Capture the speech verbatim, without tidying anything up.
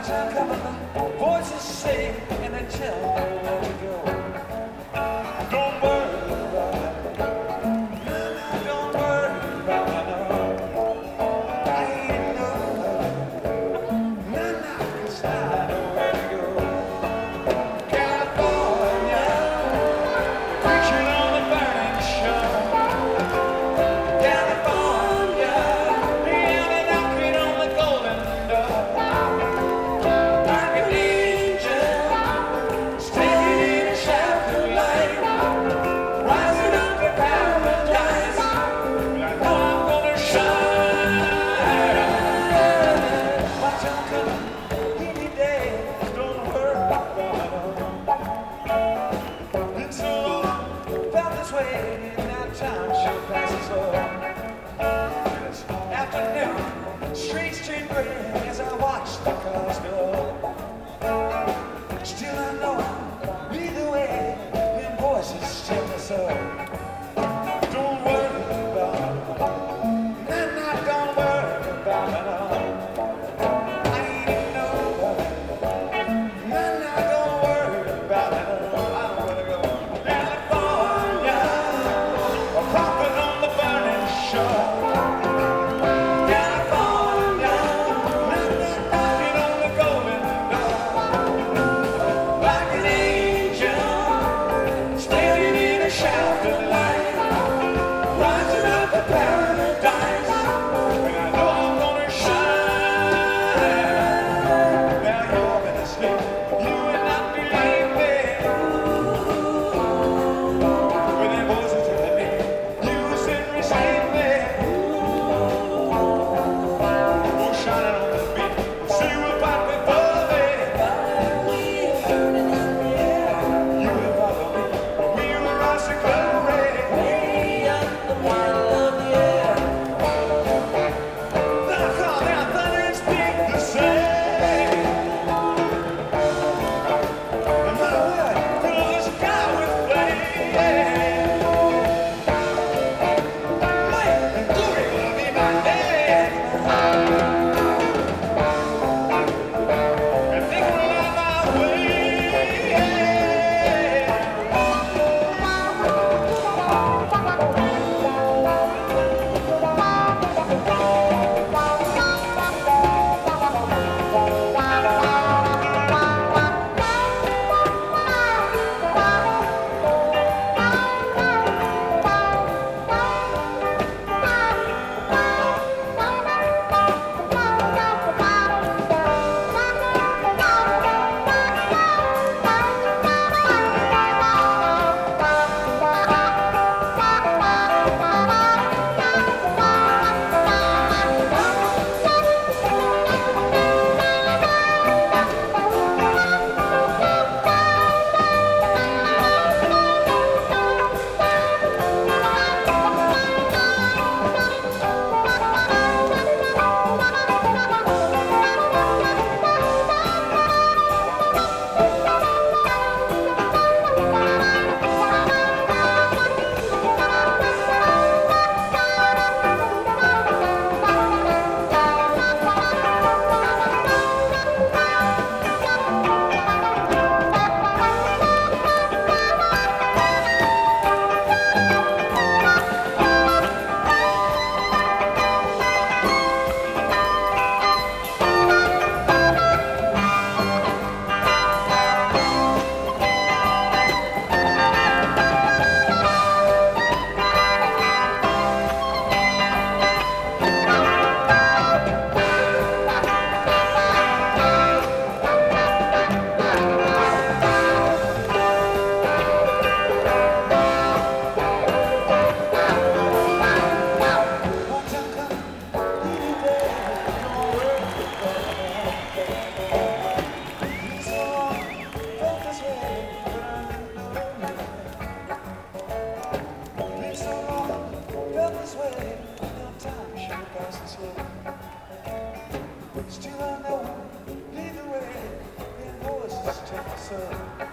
time coming, the voices say, and they tell me where to go. Don't worry about it. No, no, don't worry about it. I ain't no no, no, 'cause I know where to go. California, preaching on the burning shore. California, yeah, they're knocking on the golden door. Like an angel, standing in a shaft of light, rising up to paradise. And I know I'm gonna shine. Watch I'm coming any day. Don't worry about it. Been so long, felt this way, and now time sure passes on. It's afternoon, streets turn gray as I watch the cars go. Still I know either way, them voices tell me so. Don't worry about it. No, no, don't worry about it. I ain't nobody. No, no, don't worry about it. I'm gonna go California, a prophet on the burning shore. California, knocking on the golden door. Like an angel, standing in a shaft of light, rising up to paradise. And I know I'm gonna shine. Now you're gonna sleep, you will not believe me. When them voices telling me, you should receive me. Oh, shining on the beat, see what about before me. You will follow me, we will rise to glory. Now come down, thunder and speak the same. And my word, fill the sky with flame. Light and glory will be my name. And they will light my way. Still I know, either way, their voices tell me so.